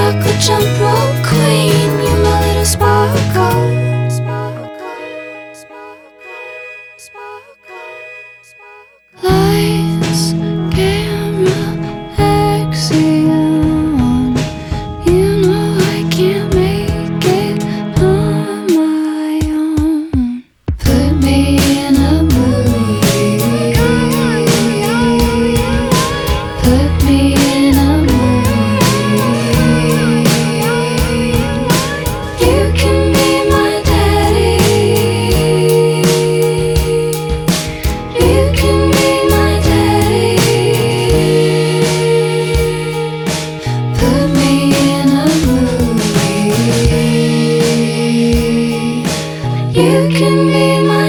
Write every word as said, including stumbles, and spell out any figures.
sparkle, jump rope queen. You're my little sparkle. Lights, camera, action. You know I can't make it on my own. Put me in a movie. Put me in a movie. You can be my daddy. You can be my daddy. Put me in a movie. You can be my